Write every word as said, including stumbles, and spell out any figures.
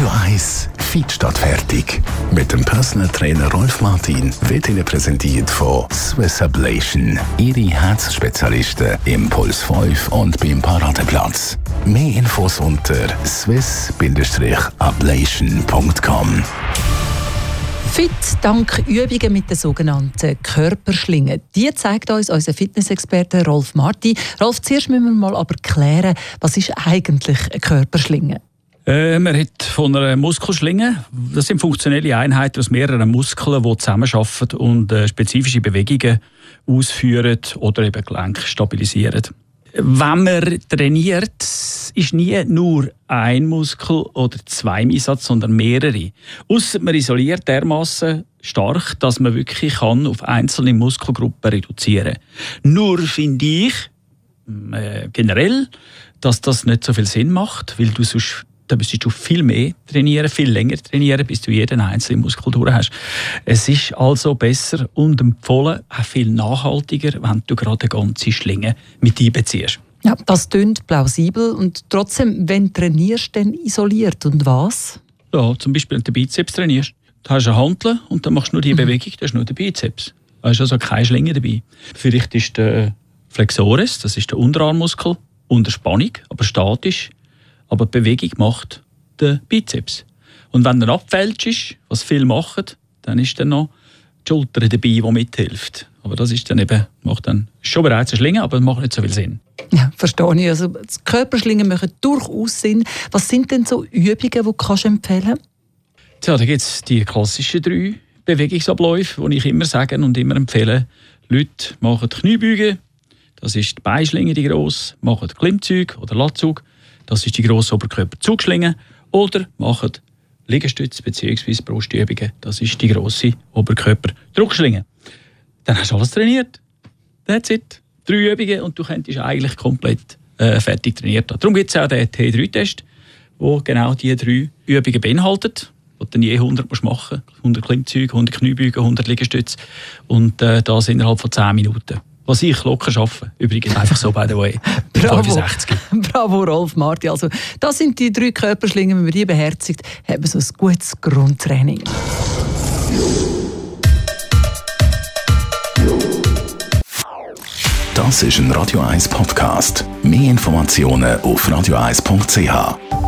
Radio eins Fit statt fertig. Mit dem Personal Trainer Rolf Martin wird Ihnen präsentiert von Swiss Ablation. Ihre Herzspezialisten im Puls fünf und beim Paradeplatz. Mehr Infos unter swiss ablation punkt com. Fit dank Übungen mit den sogenannten Körperschlingen. Die zeigt uns unser Fitnessexperte Rolf Martin. Rolf, zuerst müssen wir mal aber klären, was ist eigentlich eine Körperschlinge? Äh, man hat von einer Muskelschlinge, das sind funktionelle Einheiten aus mehreren Muskeln, die zusammenarbeiten und äh, spezifische Bewegungen ausführen oder eben Gelenke stabilisieren. Wenn man trainiert, ist nie nur ein Muskel oder zwei im Einsatz, sondern mehrere. Ausser man isoliert dermaßen stark, dass man wirklich kann auf einzelne Muskelgruppen reduzieren kann. Nur finde ich äh, generell, dass das nicht so viel Sinn macht, weil du sonst da müsstest du viel mehr trainieren, viel länger trainieren, bis du jeden einzelnen Muskel durch hast. Es ist also besser und empfohlen, auch viel nachhaltiger, wenn du gerade eine ganze Schlinge mit einbeziehst. Ja, das klingt plausibel. Und trotzdem, wenn trainierst du denn isoliert und was? Ja, zum Beispiel, wenn du den Bizeps trainierst. Du hast eine Hantel und dann machst du nur die mhm. Bewegung, du hast nur den Bizeps. Da ist also keine Schlinge dabei. Vielleicht ist der Flexoris, das ist der Unterarmmuskel, unter Spannung, aber statisch. Aber die Bewegung macht den Bizeps. Und wenn er abfälscht, was viele machen, dann ist dann noch die Schulter dabei, die mithilft. Aber das ist dann eben, macht dann schon bereits eine Schlinge, aber macht nicht so viel Sinn. Ja, verstehe ich. Also, die Körperschlingen machen durchaus Sinn. Was sind denn so Übungen, die du kannst empfehlen? Ja, da gibt es die klassischen drei Bewegungsabläufe, die ich immer sage und immer empfehle. Leute machen Kniebeugen, das ist die Beinschlinge, die grosse, machen Klimmzüge oder Latzug. Das ist die grosse Oberkörperzugschlinge. Oder machen Liegestütze bzw. Brustübungen. Das ist die grosse Oberkörperdruckschlinge. Dann hast du alles trainiert. That's it. Drei Übungen und du könntest eigentlich komplett äh, fertig trainiert haben. Darum gibt es auch den T drei Test, der genau diese drei Übungen beinhaltet. Wo du dann je hundert machen musst. hundert Klimmzüge, hundert Kniebeugen, hundert Liegestütze. Und äh, das innerhalb von zehn Minuten. Was ich locker schaffe. Übrigens einfach so, by the way. Bravo. fünfundsechzig. Bravo, Rolf Martin. Also, das sind die drei Körperschlingen. Wenn man die beherzigt, haben wir so ein gutes Grundtraining. Das ist ein Radio eins Podcast. Mehr Informationen auf radio eins punkt c h.